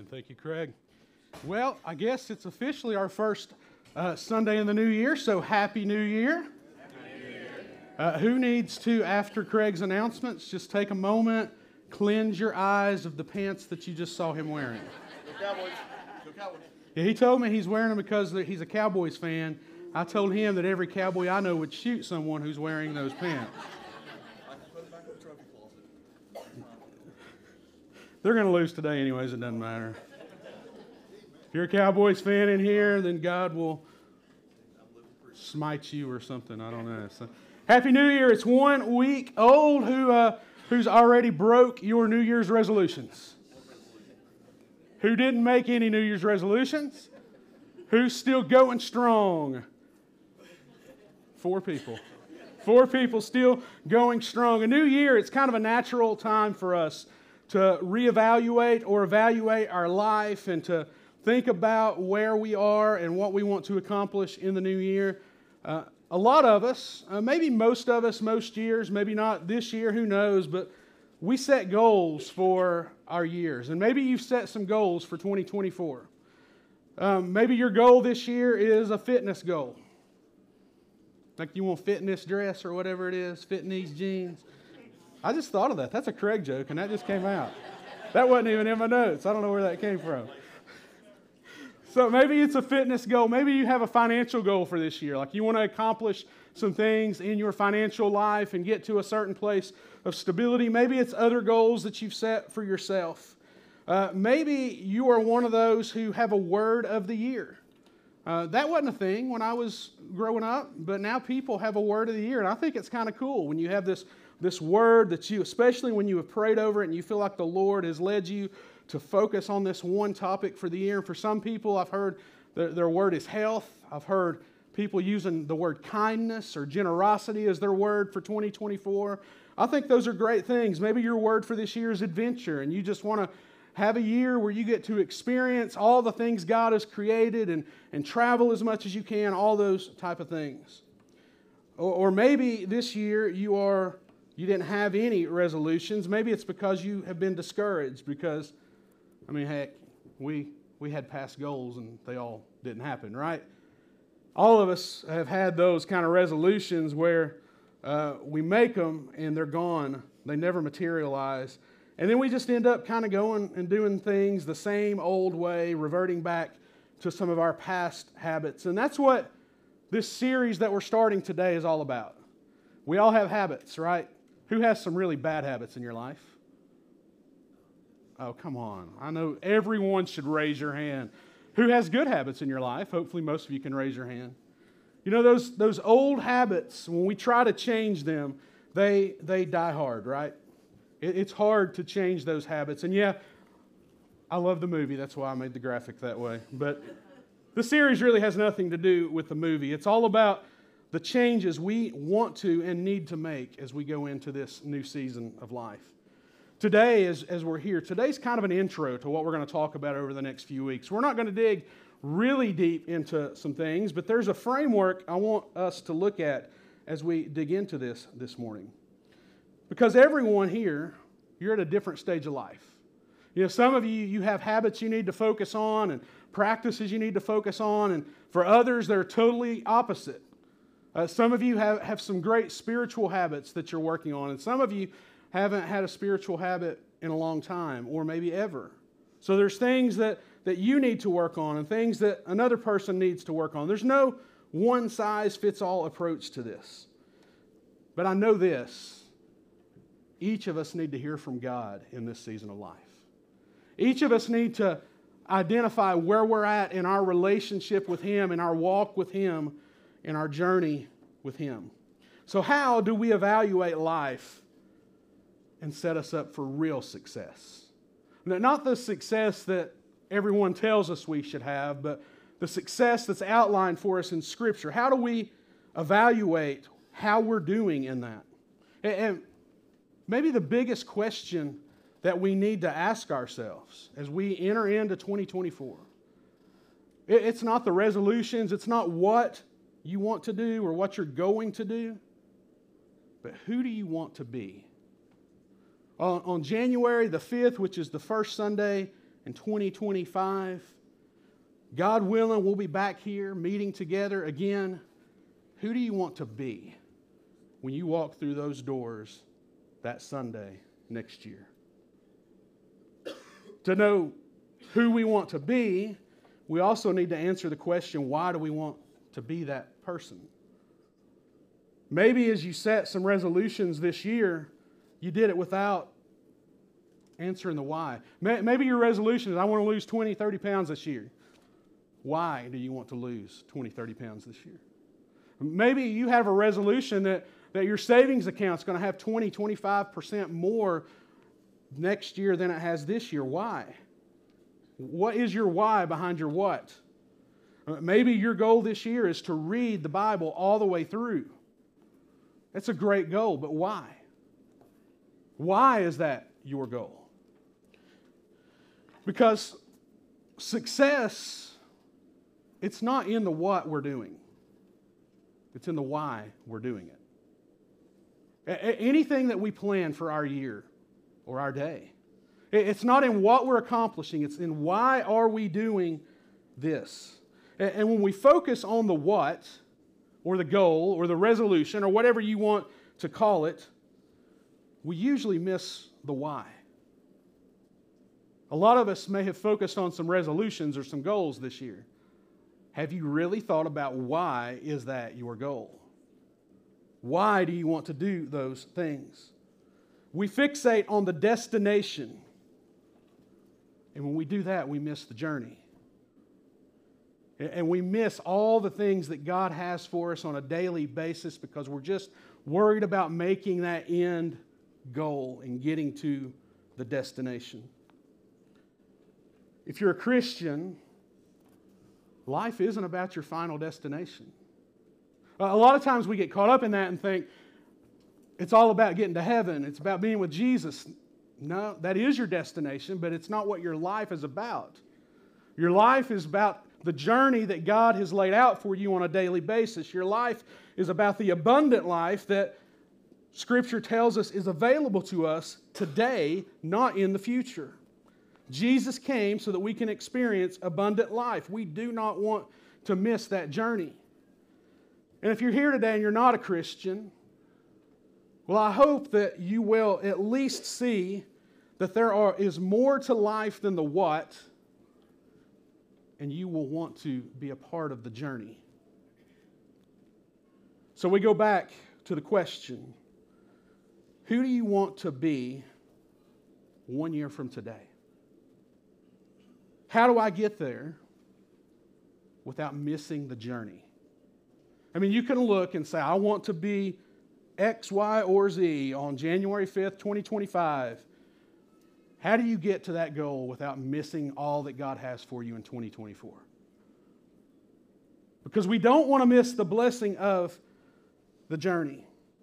Thank you, Craig. Well, I guess it's officially our first Sunday in the new year, so Happy New Year. Happy New Year. Who needs to, after Craig's announcements, just take a moment, cleanse your eyes of the pants that you just saw him wearing? Go Cowboys. Go Cowboys. Yeah, he told me he's wearing them because he's a Cowboys fan. I told him that every cowboy I know would shoot someone who's wearing those pants. I can put it back in the trophy closet. They're going to lose today anyways, it doesn't matter. If you're a Cowboys fan in here, then God will smite you or something. I don't know. So, Happy New Year. It's 1 week old. Who's already broke your New Year's resolutions? Who didn't make any New Year's resolutions? Who's still going strong? 4 people. 4 people still going strong. A new year, it's kind of a natural time for us to reevaluate or evaluate our life and to think about where we are and what we want to accomplish in the new year. A lot of us, maybe most of us, most years, maybe not this year, who knows, but we set goals for our years. And maybe you've set some goals for 2024. Maybe your goal this year is a fitness goal. Like you want fit in this dress or whatever it is, fit in these jeans. I just thought of that. That's a Craig joke, and that just came out. That wasn't even in my notes. I don't know where that came from. So maybe it's a fitness goal. Maybe you have a financial goal for this year. Like you want to accomplish some things in your financial life and get to a certain place of stability. Maybe it's other goals that you've set for yourself. Maybe you are one of those who have a word of the year. That wasn't a thing when I was growing up, but now people have a word of the year. And I think it's kind of cool when you have this word that you, especially when you have prayed over it and you feel like the Lord has led you to focus on this one topic for the year. And for some people, I've heard their word is health. I've heard people using the word kindness or generosity as their word for 2024. I think those are great things. Maybe your word for this year is adventure, and you just want to have a year where you get to experience all the things God has created and travel as much as you can, all those type of things. Or maybe this year you didn't have any resolutions. Maybe it's because you have been discouraged because, I mean, heck, we had past goals and they all didn't happen, right? All of us have had those kind of resolutions where we make them and they're gone. They never materialize. And then we just end up kind of going and doing things the same old way, reverting back to some of our past habits. And that's what this series that we're starting today is all about. We all have habits, right? Who has some really bad habits in your life? Oh, come on. I know everyone should raise your hand. Who has good habits in your life? Hopefully most of you can raise your hand. You know, those old habits, when we try to change them, they die hard, right? It's hard to change those habits. And yeah, I love the movie. That's why I made the graphic that way. But the series really has nothing to do with the movie. It's all about the changes we want to and need to make as we go into this new season of life. Today, as we're here, today's kind of an intro to what we're going to talk about over the next few weeks. We're not going to dig really deep into some things, but there's a framework I want us to look at as we dig into this morning. Because everyone here, you're at a different stage of life. You know, some of you have habits you need to focus on and practices you need to focus on, and for others, they're totally opposite. Some of you have some great spiritual habits that you're working on, and some of you haven't had a spiritual habit in a long time, or maybe ever. So there's things that you need to work on and things that another person needs to work on. There's no one-size-fits-all approach to this. But I know this. Each of us need to hear from God in this season of life. Each of us need to identify where we're at in our relationship with Him, in our walk with Him, in our journey with Him. So how do we evaluate life and set us up for real success? Not the success that everyone tells us we should have, but the success that's outlined for us in Scripture. How do we evaluate how we're doing in that? And maybe the biggest question that we need to ask ourselves as we enter into 2024. It's not the resolutions, it's not what you want to do or what you're going to do, but who do you want to be? On January the 5th, which is the first Sunday in 2025. God willing, we'll be back here meeting together again. Who do you want to be when you walk through those doors that Sunday next year? To know who we want to be, we also need to answer the question, why do we want to be that person? Maybe as you set some resolutions this year, you did it without answering the why. Maybe your resolution is, I want to lose 20, 30 pounds this year. Why do you want to lose 20, 30 pounds this year? Maybe you have a resolution that your savings account is going to have 20, 25% more next year than it has this year. Why? What is your why behind your what? Maybe your goal this year is to read the Bible all the way through. That's a great goal, but why? Why is that your goal? Because success, it's not in the what we're doing. It's in the why we're doing it. Anything that we plan for our year or our day, it's not in what we're accomplishing, it's in why are we doing this. And when we focus on the what, or the goal, or the resolution, or whatever you want to call it, we usually miss the why. A lot of us may have focused on some resolutions or some goals this year. Have you really thought about why is that your goal? Why do you want to do those things? We fixate on the destination. And when we do that, we miss the journey. And we miss all the things that God has for us on a daily basis because we're just worried about making that end goal and getting to the destination. If you're a Christian, life isn't about your final destination. A lot of times we get caught up in that and think, it's all about getting to heaven. It's about being with Jesus. No, that is your destination, but it's not what your life is about. Your life is about the journey that God has laid out for you on a daily basis. Your life is about the abundant life that Scripture tells us is available to us today, not in the future. Jesus came so that we can experience abundant life. We do not want to miss that journey. And if you're here today and you're not a Christian, well, I hope that you will at least see that there is more to life than the what, and you will want to be a part of the journey. So we go back to the question, who do you want to be 1 year from today? How do I get there without missing the journey? I mean, you can look and say, I want to be X, Y, or Z on January 5th, 2025. How do you get to that goal without missing all that God has for you in 2024? Because we don't want to miss the blessing of the journey.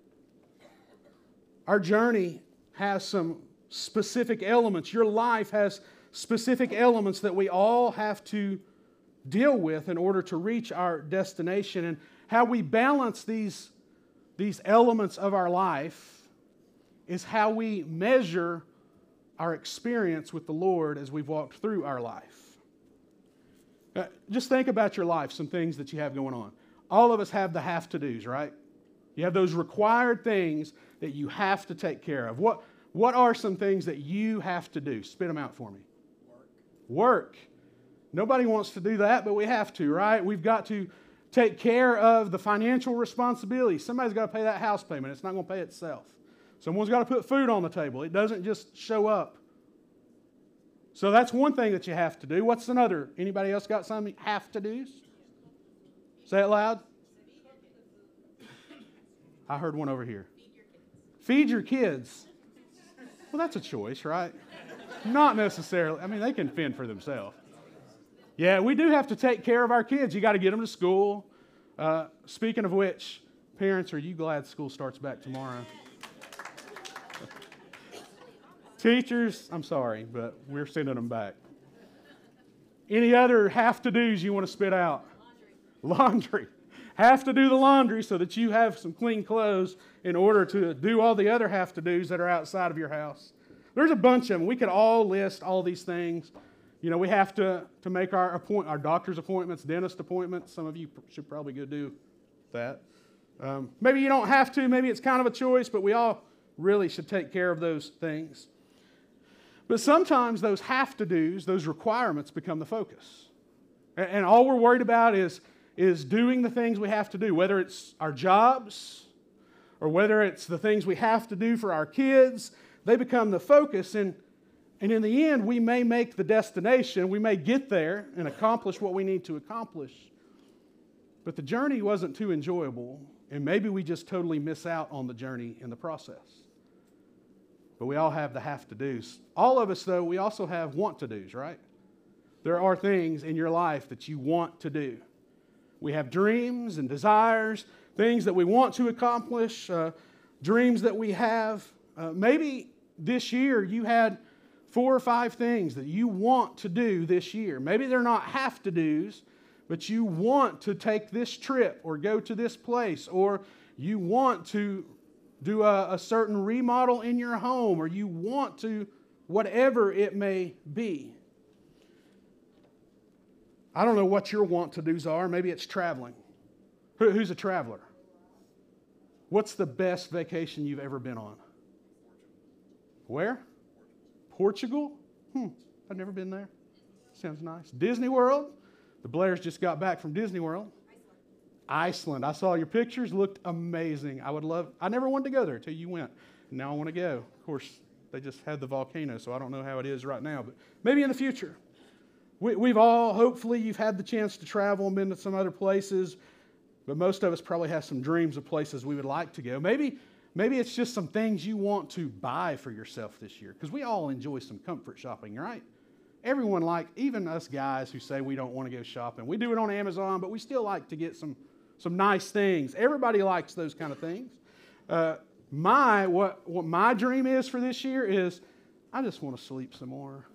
Our journey has some specific elements. Your life has specific elements that we all have to deal with in order to reach our destination. And how we balance these elements of our life is how we measure our experience with the Lord as we've walked through our life. Just think about your life, some things that you have going on. All of us have the have-to-dos, right? You have those required things that you have to take care of. What are some things that you have to do? Spit them out for me. Work. Nobody wants to do that, but we have to, right? We've got to take care of the financial responsibility. Somebody's got to pay that house payment. It's not going to pay itself. Someone's got to put food on the table. It doesn't just show up. So that's one thing that you have to do. What's another? Anybody else got some have-to-dos? Say it loud. I heard one over here. Feed your kids. Well, that's a choice, right? Not necessarily. I mean, they can fend for themselves. Yeah, we do have to take care of our kids. You got to get them to school. Speaking of which, parents, are you glad school starts back tomorrow? Teachers, I'm sorry, but we're sending them back. Any other have-to-dos you want to spit out? Laundry. Have to do the laundry so that you have some clean clothes in order to do all the other have-to-dos that are outside of your house. There's a bunch of them. We could all list all these things. we have to make our doctor's appointments, dentist appointments. Some of you should probably go do that. Maybe you don't have to. Maybe it's kind of a choice, but we all really should take care of those things. But sometimes those have-to-dos, those requirements become the focus. And all we're worried about is doing the things we have to do, whether it's our jobs or whether it's the things we have to do for our kids. They become the focus, and in the end, we may make the destination, we may get there and accomplish what we need to accomplish, but the journey wasn't too enjoyable, and maybe we just totally miss out on the journey in the process. But we all have the have-to-dos. All of us, though, we also have want-to-dos, right? There are things in your life that you want to do. We have dreams and desires, things that we want to accomplish, dreams that we have. Maybe this year you had 4 or 5 things that you want to do this year. Maybe they're not have-to-dos, but you want to take this trip or go to this place, or you want to do a certain remodel in your home, or you want to, whatever it may be. I don't know what your want-to-dos are. Maybe it's traveling. Who's a traveler? What's the best vacation you've ever been on? Where? Portugal? I've never been there. Sounds nice. Disney World? The Blairs just got back from Disney World. Iceland. I saw your pictures. Looked amazing. I never wanted to go there until you went. Now I want to go. Of course, they just had the volcano, so I don't know how it is right now, but maybe in the future. We've all, hopefully, you've had the chance to travel and been to some other places, but most of us probably have some dreams of places we would like to go. Maybe it's just some things you want to buy for yourself this year, because we all enjoy some comfort shopping, right? Everyone even us guys who say we don't want to go shopping. We do it on Amazon, but we still like to get some nice things. Everybody likes those kind of things. What my dream is for this year is I just want to sleep some more.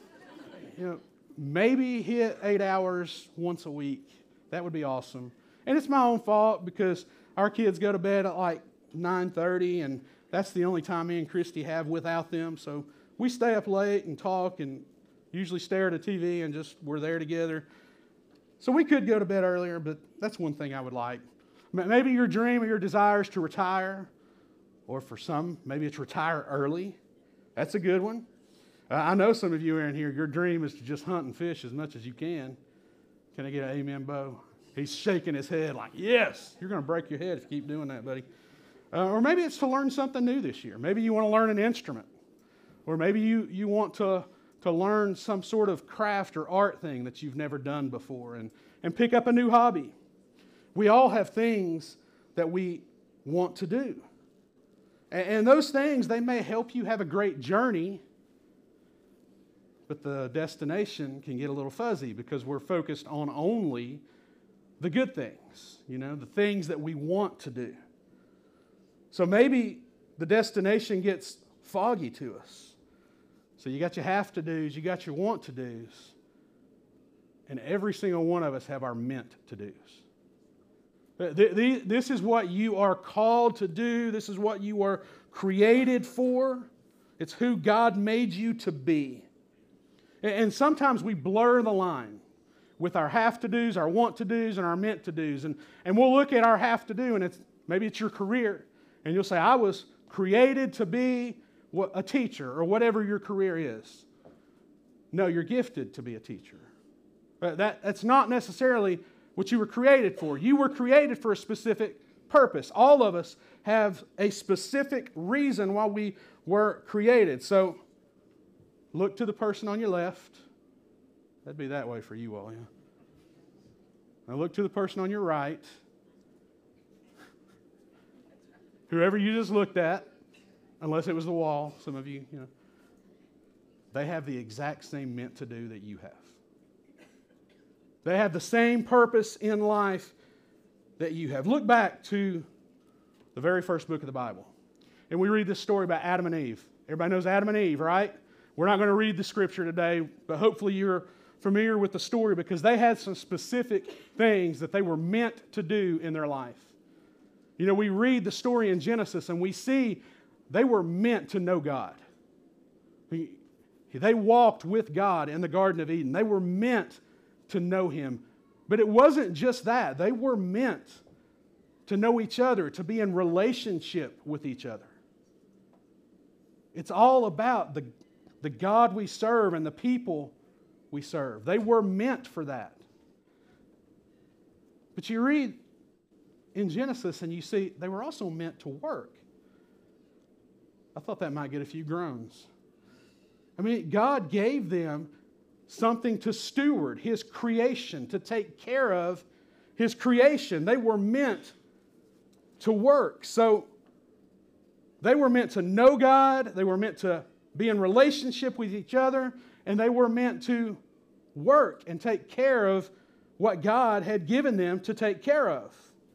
Maybe hit 8 hours once a week. That would be awesome. And it's my own fault because our kids go to bed at 9:30, and that's the only time me and Christy have without them. So we stay up late and talk and usually stare at a TV and we're there together. So we could go to bed earlier, but that's one thing I would like. Maybe your dream or your desire is to retire, or for some, maybe it's retire early. That's a good one. I know some of you are in here, your dream is to just hunt and fish as much as you can. Can I get an amen, Bo? He's shaking his head like, yes, you're going to break your head if you keep doing that, buddy. Or maybe it's to learn something new this year. Maybe you want to learn an instrument. Or maybe you want to learn some sort of craft or art thing that you've never done before and pick up a new hobby. We all have things that we want to do. And those things, they may help you have a great journey, but the destination can get a little fuzzy because we're focused on only the good things, the things that we want to do. So maybe the destination gets foggy to us. So you got your have-to-dos, you got your want-to-dos, and every single one of us have our meant-to-dos. This is what you are called to do. This is what you are created for. It's who God made you to be. And sometimes we blur the line with our have-to-dos, our want-to-dos, and our meant-to-dos. And we'll look at our have-to-do, and maybe it's your career. And you'll say, I was created to be a teacher, or whatever your career is. No, you're gifted to be a teacher. That's not necessarily what you were created for. You were created for a specific purpose. All of us have a specific reason why we were created. So look to the person on your left. That'd be that way for you all, yeah. Now look to the person on your right. Whoever you just looked at, unless it was the wall, some of you, they have the exact same meant to do that you have. They have the same purpose in life that you have. Look back to the very first book of the Bible. And we read this story about Adam and Eve. Everybody knows Adam and Eve, right? We're not going to read the scripture today, but hopefully you're familiar with the story because they had some specific things that they were meant to do in their life. We read the story in Genesis and we see they were meant to know God. They walked with God in the Garden of Eden. They were meant to know Him. But it wasn't just that. They were meant to know each other, to be in relationship with each other. It's all about the God we serve and the people we serve. They were meant for that. But you read in Genesis and you see they were also meant to work. I thought that might get a few groans. I mean, God gave them something to steward, His creation, to take care of His creation. They were meant to work. So they were meant to know God, they were meant to be in relationship with each other, and they were meant to work and take care of what God had given them to take care of.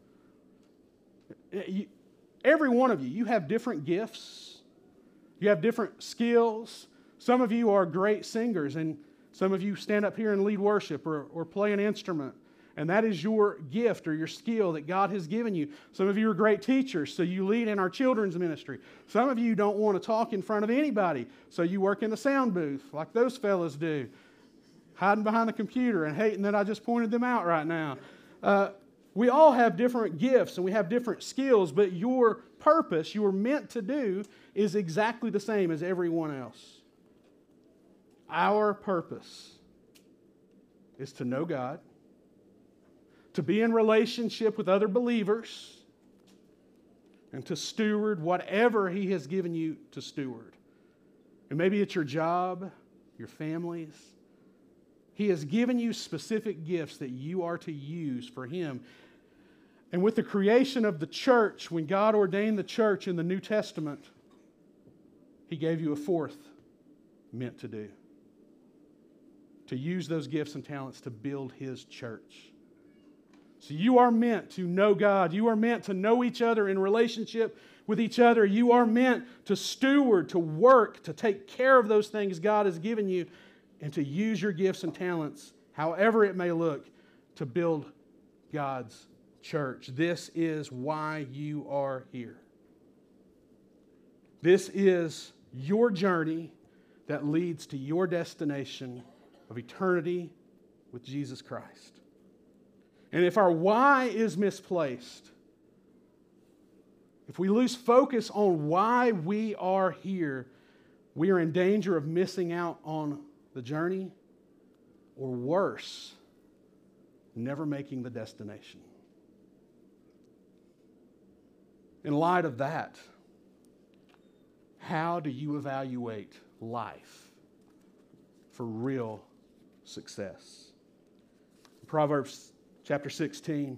Every one of you, you have different gifts, you have different skills. Some of you are great singers, and some of you stand up here and lead worship or play an instrument. And that is your gift or your skill that God has given you. Some of you are great teachers, so you lead in our children's ministry. Some of you don't want to talk in front of anybody, so you work in the sound booth like those fellas do, hiding behind the computer and hating that I just pointed them out right now. We all have different gifts and we have different skills, but your purpose, you are meant to do, is exactly the same as everyone else. Our purpose is to know God, to be in relationship with other believers, and to steward whatever He has given you to steward. And maybe it's your job, your families. He has given you specific gifts that you are to use for Him. And with the creation of the church, when God ordained the church in the New Testament, He gave you a fourth meant to do. To use those gifts and talents to build His church. So you are meant to know God. You are meant to know each other in relationship with each other. You are meant to steward, to work, to take care of those things God has given you, and to use your gifts and talents, however it may look, to build God's church. This is why you are here. This is your journey that leads to your destination of eternity with Jesus Christ. And if our why is misplaced, if we lose focus on why we are here, we are in danger of missing out on the journey, or worse, never making the destination. In light of that, how do you evaluate life for real success? Proverbs chapter 16,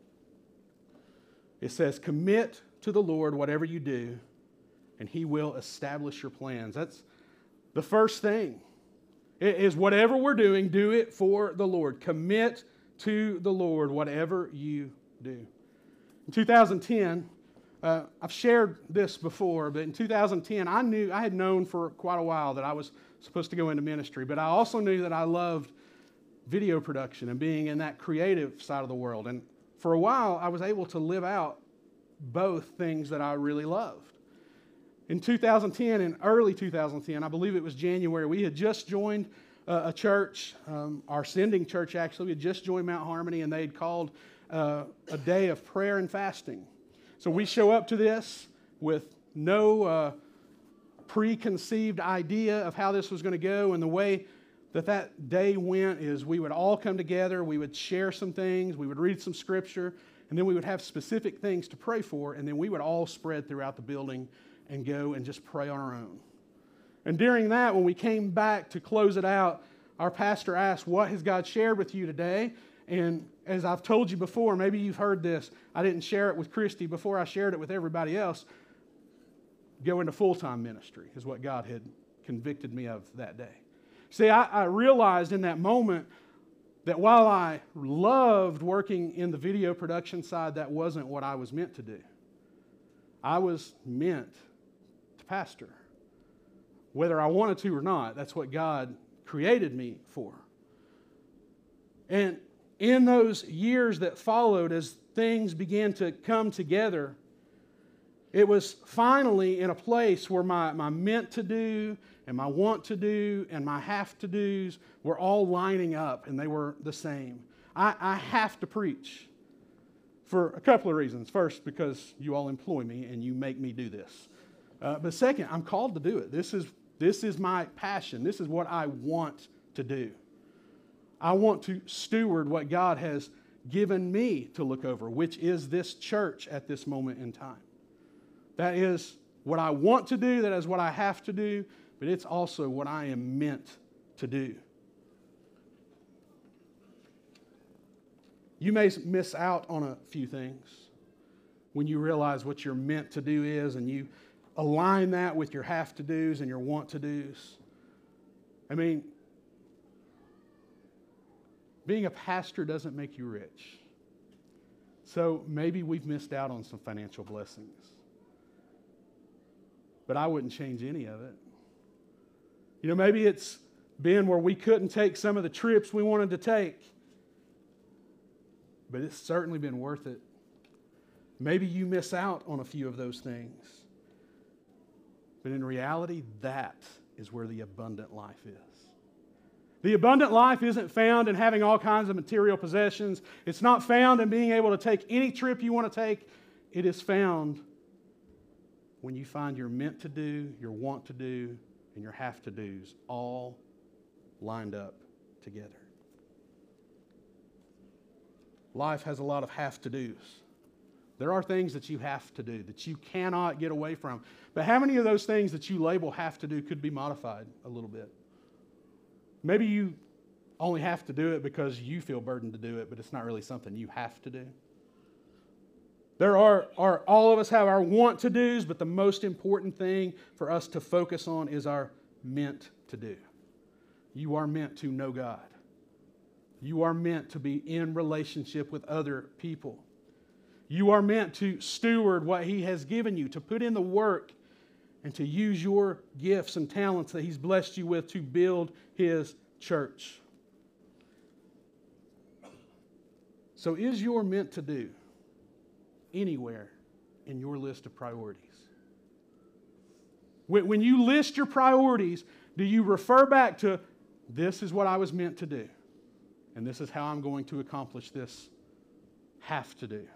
it says, "Commit to the Lord whatever you do, and He will establish your plans." That's the first thing. It is whatever we're doing, do it for the Lord. Commit to the Lord whatever you do. In 2010, I've shared this before, but in 2010, I had known for quite a while that I was supposed to go into ministry, but I also knew that I loved video production and being in that creative side of the world. And for a while, I was able to live out both things that I really loved. In 2010, in early 2010, I believe it was January, we had just joined a church, our sending church actually. We had just joined Mount Harmony, and they had called a day of prayer and fasting. So we show up to this with no preconceived idea of how this was going to go, and the way that day went is we would all come together, we would share some things, we would read some scripture, and then we would have specific things to pray for, and then we would all spread throughout the building and go and just pray on our own. And during that, when we came back to close it out, our pastor asked, "What has God shared with you today?" And as I've told you before, maybe you've heard this, I didn't share it with Christy before I shared it with everybody else. Go into full-time ministry is what God had convicted me of that day. See, I realized in that moment that while I loved working in the video production side, that wasn't what I was meant to do. I was meant to pastor. Whether I wanted to or not, that's what God created me for. And in those years that followed, as things began to come together, It was finally in a place where my meant to do and my want to do and my have to do's were all lining up, and they were the same. I have to preach for a couple of reasons. First, because you all employ me and you make me do this. But second, I'm called to do it. This is my passion. This is what I want to do. I want to steward what God has given me to look over, which is this church at this moment in time. That is what I want to do. That is what I have to do. But it's also what I am meant to do. You may miss out on a few things when you realize what you're meant to do is, and you align that with your have to do's and your want to do's. I mean, being a pastor doesn't make you rich. So maybe we've missed out on some financial blessings. But I wouldn't change any of it. You know, maybe it's been where we couldn't take some of the trips we wanted to take. But it's certainly been worth it. Maybe you miss out on a few of those things. But in reality, that is where the abundant life is. The abundant life isn't found in having all kinds of material possessions. It's not found in being able to take any trip you want to take. It is found when you find your meant to do, your want to do, and your have to do's all lined up together. Life has a lot of have to do's. There are things that you have to do, that you cannot get away from. But how many of those things that you label have to do could be modified a little bit? Maybe you only have to do it because you feel burdened to do it, but it's not really something you have to do. There are all of us have our want to do's, but the most important thing for us to focus on is our meant to do. You are meant to know God. You are meant to be in relationship with other people. You are meant to steward what He has given you, to put in the work and to use your gifts and talents that He's blessed you with to build His church. So is your meant to do anywhere in your list of priorities? When you list your priorities, do you refer back to, this is what I was meant to do, and this is how I'm going to accomplish this have to do?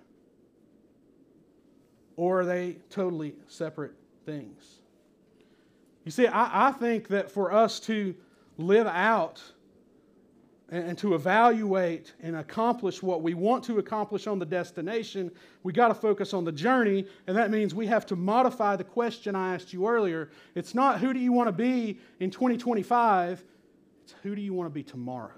Or are they totally separate things? You see, I think that for us to live out and to evaluate and accomplish what we want to accomplish on the destination, we got to focus on the journey, and that means we have to modify the question I asked you earlier. It's not who do you want to be in 2025, it's who do you want to be tomorrow.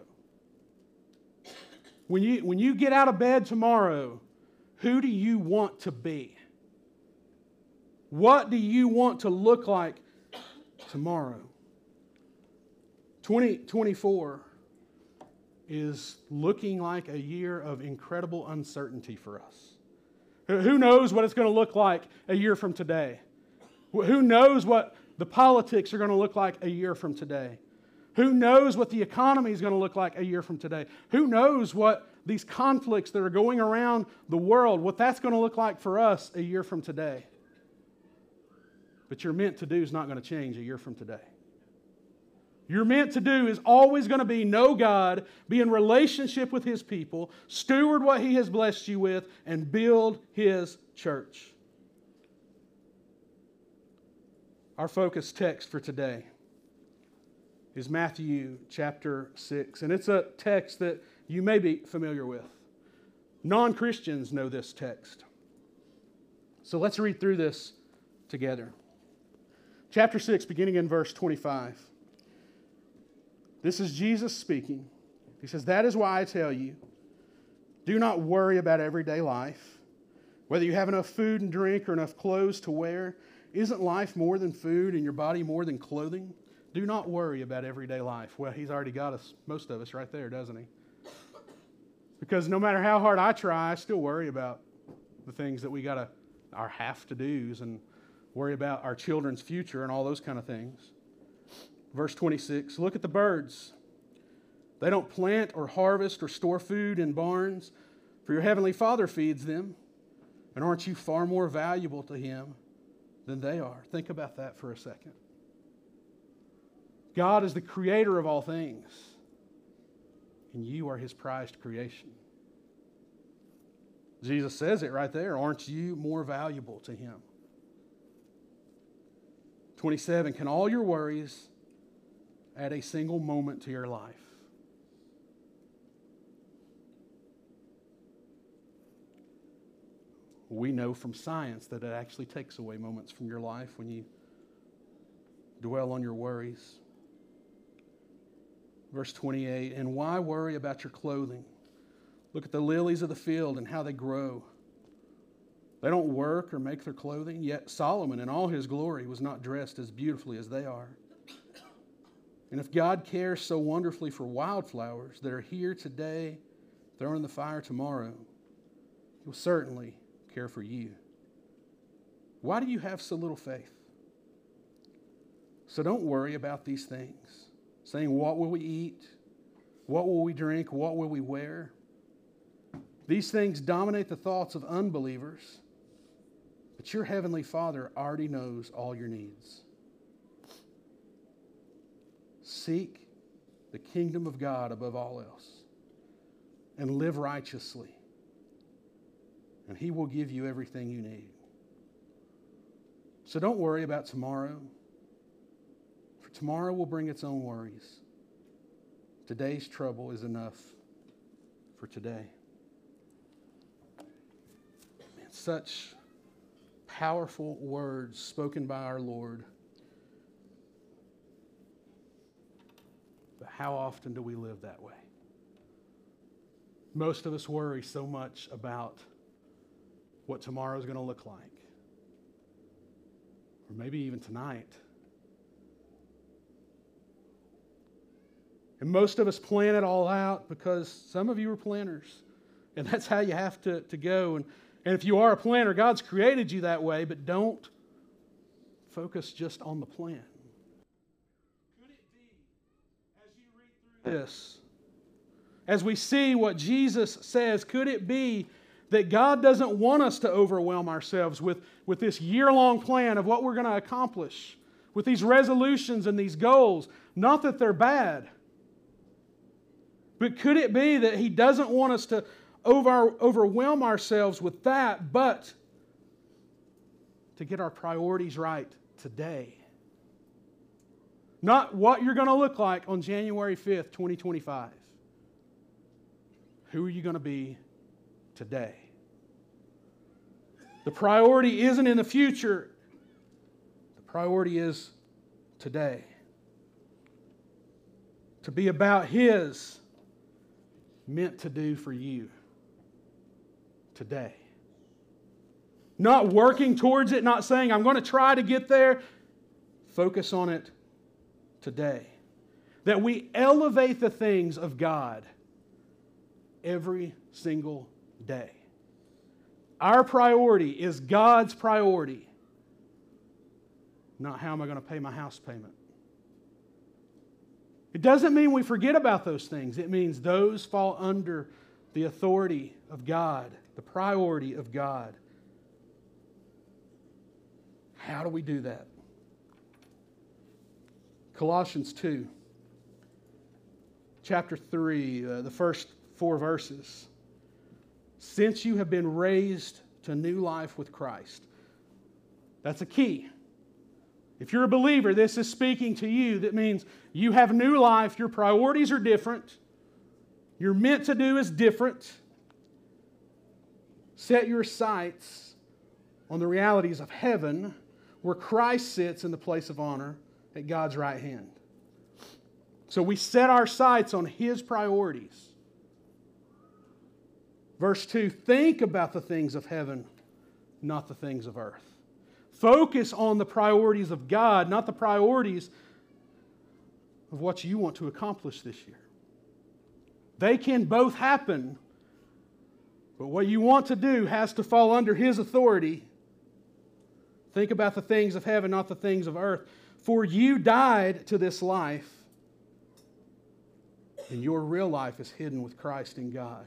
When you get out of bed tomorrow, who do you want to be? What do you want to look like tomorrow? 2024 is looking like a year of incredible uncertainty for us. Who knows what it's going to look like a year from today? Who knows what the politics are going to look like a year from today? Who knows what the economy is going to look like a year from today? Who knows what these conflicts that are going around the world, what that's going to look like for us a year from today? But your meant to do is not going to change a year from today. Your meant to do is always going to be know God, be in relationship with His people, steward what He has blessed you with, and build His church. Our focus text for today is Matthew chapter 6. And it's a text that you may be familiar with. Non-Christians know this text. So let's read through this together. Chapter 6, beginning in verse 25. This is Jesus speaking. He says, "That is why I tell you, do not worry about everyday life, whether you have enough food and drink or enough clothes to wear. Isn't life more than food and your body more than clothing? Do not worry about everyday life." Well, He's already got us, most of us, right there, doesn't He? Because no matter how hard I try, I still worry about the things that we got our have-to-dos, and worry about our children's future and all those kind of things. Verse 26, "Look at the birds. They don't plant or harvest or store food in barns, for your heavenly Father feeds them. And aren't you far more valuable to Him than they are. Think about that for a second. God is the creator of all things, and you are His prized creation. Jesus says it right there. Aren't you more valuable to Him? 27, can all your worries add a single moment to your life? We know from science that it actually takes away moments from your life when you dwell on your worries. Verse 28, and why worry about your clothing? Look at the lilies of the field and how they grow. They don't work or make their clothing, yet Solomon in all his glory was not dressed as beautifully as they are. And if God cares so wonderfully for wildflowers that are here today, thrown in the fire tomorrow, He will certainly care for you. Why do you have so little faith? So don't worry about these things, saying, what will we eat? What will we drink? What will we wear? These things dominate the thoughts of unbelievers, but your heavenly Father already knows all your needs. Seek the kingdom of God above all else and live righteously, and He will give you everything you need. So don't worry about tomorrow, for tomorrow will bring its own worries. Today's trouble is enough for today. Man, such powerful words spoken by our Lord. But how often do we live that way? Most of us worry so much about what tomorrow is going to look like. Or maybe even tonight. And most of us plan it all out because some of you are planners. And that's how you have to go. And if you are a planner, God's created you that way, but don't focus just on the plan. Could it be, as you read through this, as we see what Jesus says, could it be that God doesn't want us to overwhelm ourselves with this year-long plan of what we're going to accomplish, with these resolutions and these goals? Not that they're bad, but could it be that He doesn't want us to overwhelm ourselves with that, but to get our priorities right today? Not what you're going to look like on January 5th, 2025. Who are you going to be today? The priority isn't in the future. The priority is today. To be about His meant to do for you today. Not working towards it, not saying, I'm going to try to get there. Focus on it today. That we elevate the things of God every single day. Our priority is God's priority, not how am I going to pay my house payment. It doesn't mean we forget about those things. It means those fall under the authority of God, the priority of God. How do we do that? Colossians 2, chapter 3, the first 4 verses. Since you have been raised to new life with Christ. That's a key. If you're a believer, this is speaking to you. That means you have new life. Your priorities are different. You're meant to do is different. Set your sights on the realities of heaven, where Christ sits in the place of honor at God's right hand. So we set our sights on His priorities. Verse 2, think about the things of heaven, not the things of earth. Focus on the priorities of God, not the priorities of what you want to accomplish this year. They can both happen, but what you want to do has to fall under His authority. Think about the things of heaven, not the things of earth. For you died to this life, and your real life is hidden with Christ in God.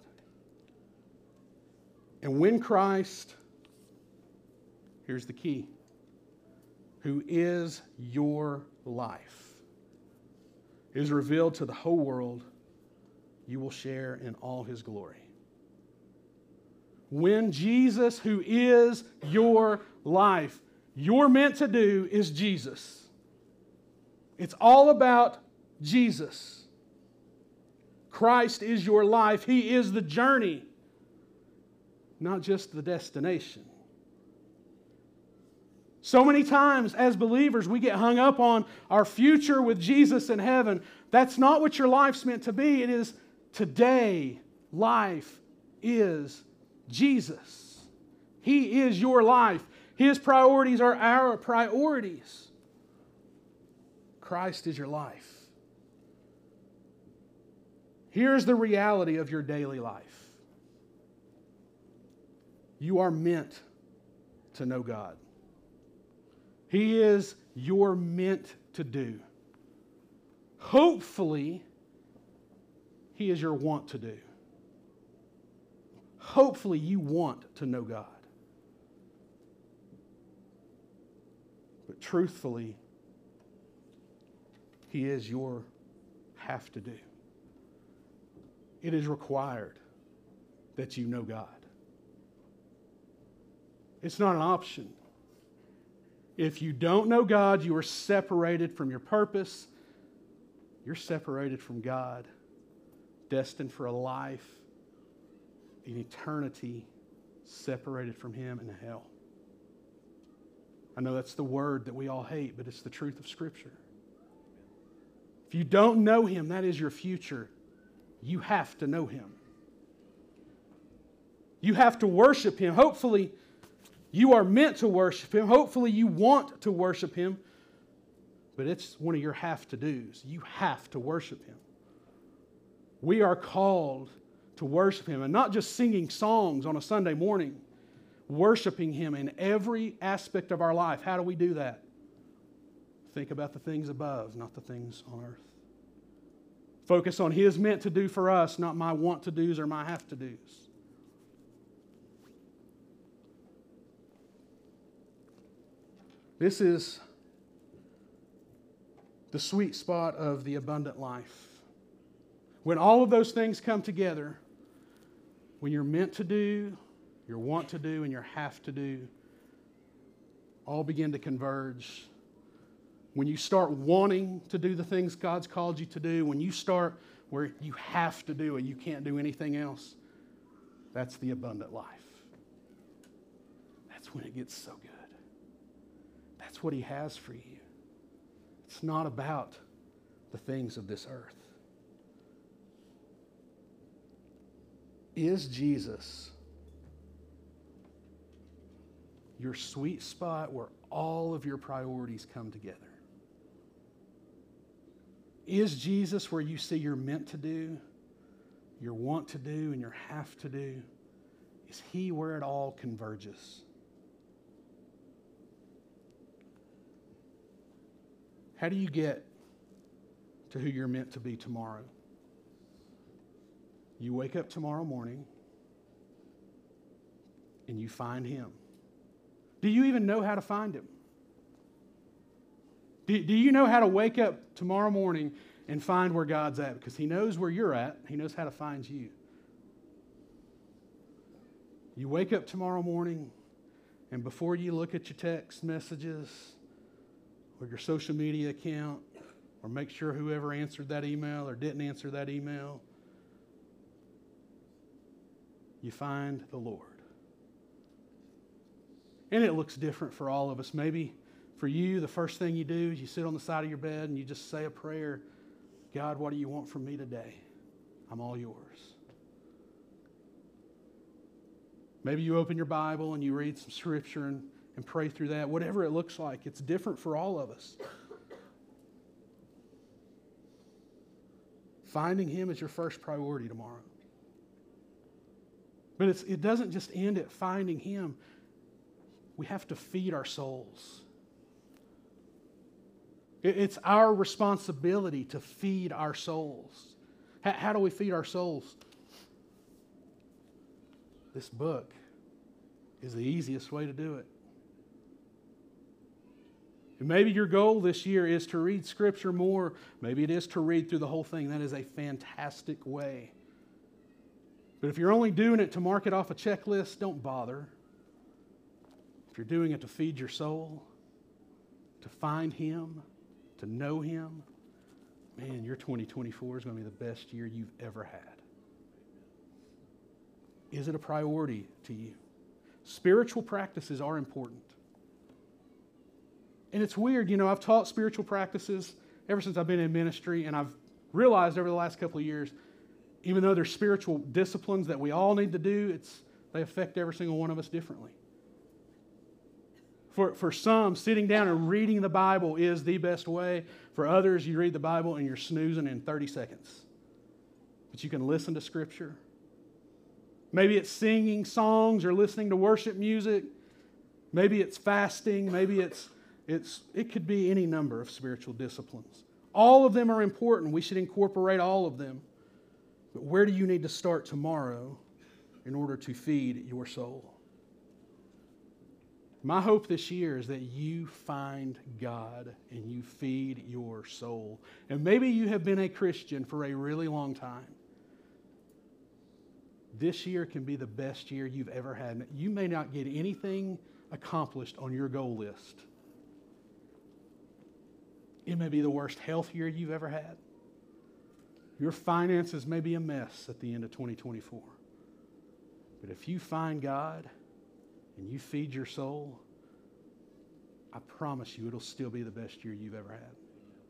And when Christ, here's the key, who is your life, is revealed to the whole world, you will share in all his glory. When Jesus, who is your life, you're meant to do is Jesus. It's all about Jesus. Christ is your life. He is the journey, not just the destination. So many times as believers, we get hung up on our future with Jesus in heaven. That's not what your life's meant to be. It is today. Life is Jesus. He is your life. His priorities are our priorities. Christ is your life. Here's the reality of your daily life. You are meant to know God. He is your meant to do. Hopefully, He is your want to do. Hopefully, you want to know God. But truthfully, He is your have to do. It is required that you know God. It's not an option. If you don't know God, you are separated from your purpose. You're separated from God, destined for a life in eternity, separated from Him in hell. I know that's the word that we all hate, but it's the truth of Scripture. If you don't know Him, that is your future. You have to know Him. You have to worship Him. Hopefully, you are meant to worship Him. Hopefully, you want to worship Him. But it's one of your have-to-dos. You have to worship Him. We are called to worship Him. And not just singing songs on a Sunday morning. Worshiping Him in every aspect of our life. How do we do that? Think about the things above, not the things on earth. Focus on His meant to do for us, not my want-to-dos or my have-to-dos. This is the sweet spot of the abundant life. When all of those things come together, when you're meant to do, your want to do, and your have to do, all begin to converge. When you start wanting to do the things God's called you to do, when you start where you have to do it, you can't do anything else, that's the abundant life. That's when it gets so good. That's what He has for you. It's not about the things of this earth. Is Jesus your sweet spot where all of your priorities come together? Is Jesus where you see you're meant to do, your want to do, and your have to do? Is He where it all converges? How do you get to who you're meant to be tomorrow? You wake up tomorrow morning and you find Him. Do you even know how to find Him? Do you know how to wake up tomorrow morning and find where God's at? Because He knows where you're at. He knows how to find you. You wake up tomorrow morning, and before you look at your text messages or your social media account, or make sure whoever answered that email or didn't answer that email, you find the Lord. And it looks different for all of us. Maybe for you, the first thing you do is you sit on the side of your bed and you just say a prayer. God, what do you want from me today? I'm all yours. Maybe you open your Bible and you read some scripture and pray through that. Whatever it looks like, it's different for all of us. Finding Him is your first priority tomorrow. But it doesn't just end at finding Him. We have to feed our souls. It's our responsibility to feed our souls. How do we feed our souls? This book is the easiest way to do it. And maybe your goal this year is to read Scripture more. Maybe it is to read through the whole thing. That is a fantastic way. But if you're only doing it to mark it off a checklist, don't bother. If you're doing it to feed your soul, to find Him, to know Him, man, your 2024 is going to be the best year you've ever had. Is it a priority to you? Spiritual practices are important. And it's weird, I've taught spiritual practices ever since I've been in ministry, and I've realized over the last couple of years, even though they're spiritual disciplines that we all need to do, they affect every single one of us differently. For some, sitting down and reading the Bible is the best way. For others, you read the Bible and you're snoozing in 30 seconds. But you can listen to Scripture. Maybe it's singing songs or listening to worship music. Maybe it's fasting. Maybe it could be any number of spiritual disciplines. All of them are important. We should incorporate all of them. But where do you need to start tomorrow in order to feed your soul? My hope this year is that you find God and you feed your soul. And maybe you have been a Christian for a really long time. This year can be the best year you've ever had. You may not get anything accomplished on your goal list. It may be the worst health year you've ever had. Your finances may be a mess at the end of 2024. But if you find God and you feed your soul, I promise you it'll still be the best year you've ever had.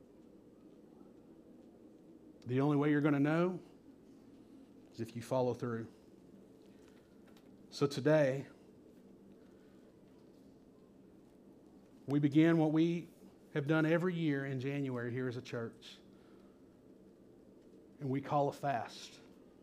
The only way you're going to know is if you follow through. So today, we begin what we have done every year in January here as a church. And we call a fast.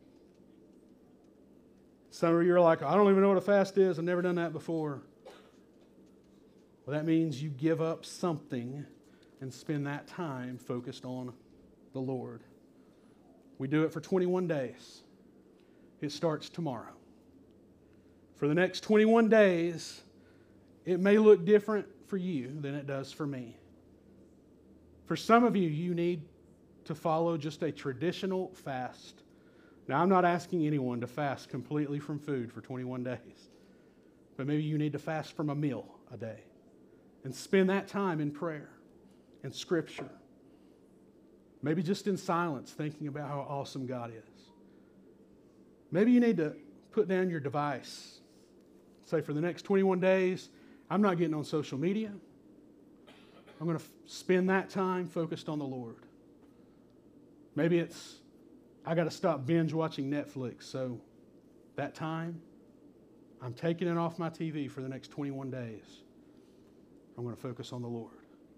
Some of you are like, I don't even know what a fast is. I've never done that before. Well, that means you give up something and spend that time focused on the Lord. We do it for 21 days. It starts tomorrow. For the next 21 days, it may look different for you than it does for me. For some of you, you need to follow just a traditional fast. Now, I'm not asking anyone to fast completely from food for 21 days. But maybe you need to fast from a meal a day and spend that time in prayer and Scripture. Maybe just in silence, thinking about how awesome God is. Maybe you need to put down your device. Say, for the next 21 days, I'm not getting on social media. I'm going to spend that time focused on the Lord. Maybe it's, I got to stop binge watching Netflix, so that time, I'm taking it off my TV for the next 21 days. I'm going to focus on the Lord.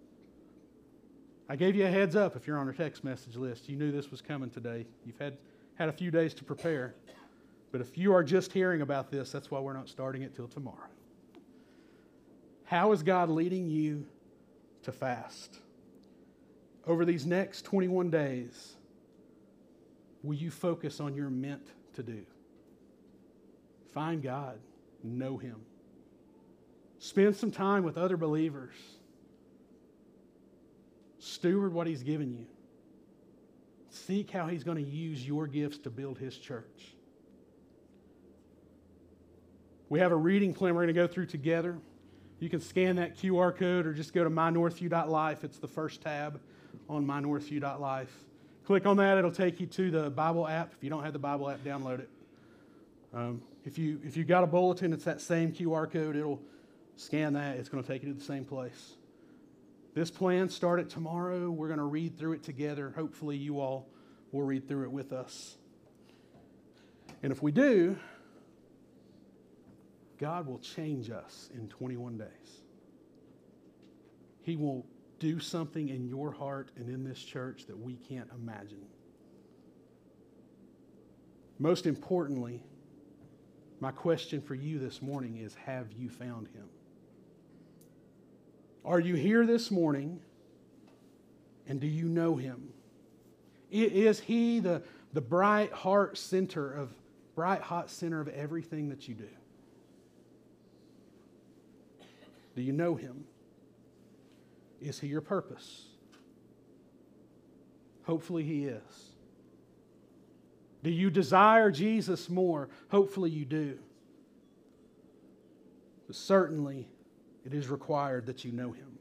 I gave you a heads up if you're on our text message list. You knew this was coming today. You've had a few days to prepare. But if you are just hearing about this, that's why we're not starting it till tomorrow. How is God leading you to fast? Over these next 21 days, will you focus on your meant to do? Find God. Know Him. Spend some time with other believers. Steward what He's given you. Seek how He's going to use your gifts to build His church. We have a reading plan we're going to go through together. You can scan that QR code or just go to mynorthview.life. It's the first tab on mynorthview.life. Click on that. It'll take you to the Bible app. If you don't have the Bible app, download it. If you got a bulletin, it's that same QR code. It'll scan that. It's going to take you to the same place. This plan started tomorrow. We're going to read through it together. Hopefully you all will read through it with us. And if we do, God will change us in 21 days. He will do something in your heart and in this church that we can't imagine. Most importantly, my question for you this morning is, have you found Him? Are you here this morning and do you know Him? Is He the bright hot center of everything that you do? Do you know Him? Is He your purpose? Hopefully He is. Do you desire Jesus more? Hopefully you do. But certainly it is required that you know Him.